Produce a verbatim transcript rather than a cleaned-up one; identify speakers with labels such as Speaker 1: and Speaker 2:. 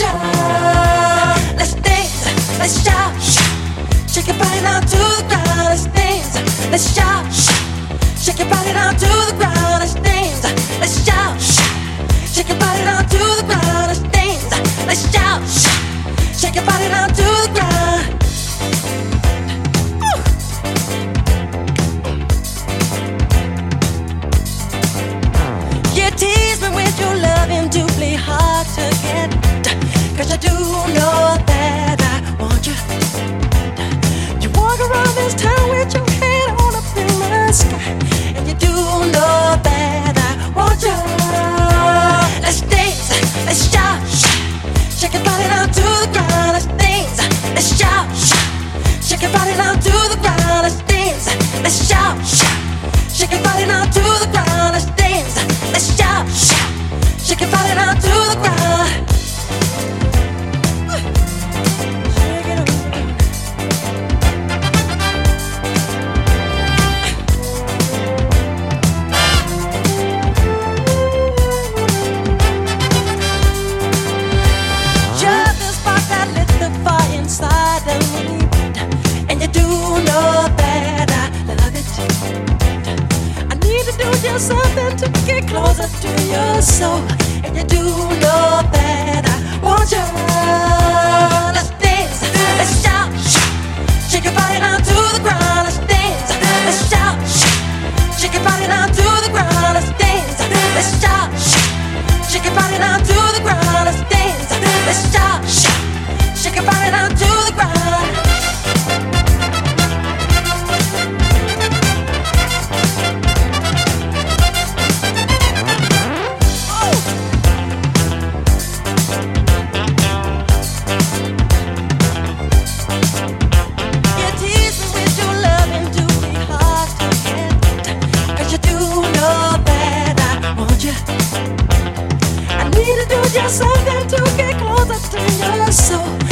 Speaker 1: you. Let's dance, let's shout, shake your body down to the ground. Let's dance, let's shout, shake your body down to the ground. Let's dance, let's shout, shake your body down to the ground. Let's dance, let's shout, shake your body down to the ground. Woo. You tease me with your loving, doubly hard to get, 'cause you do know that I want you. You walk around this town with your head on up in the sky, and you do know that I want you. Let's dance, let's shout, shake your body down to the ground. Let's dance, let's shout, shake your body down to the ground. Let's dance, let's shout, shake your body down to the ground. Let's dance, let's shout, shake your body down to the ground. Something to get closer to your soul, and you do know that I want you. Let's dance, let's shout, shake your body down to the ground. Let's dance, let's shout, shake your body down to the ground. Let's dance, let's shout, shake your body down to the ground. Let's dance, let's shout, shake your body down to the ground. Something to get closer to your soul.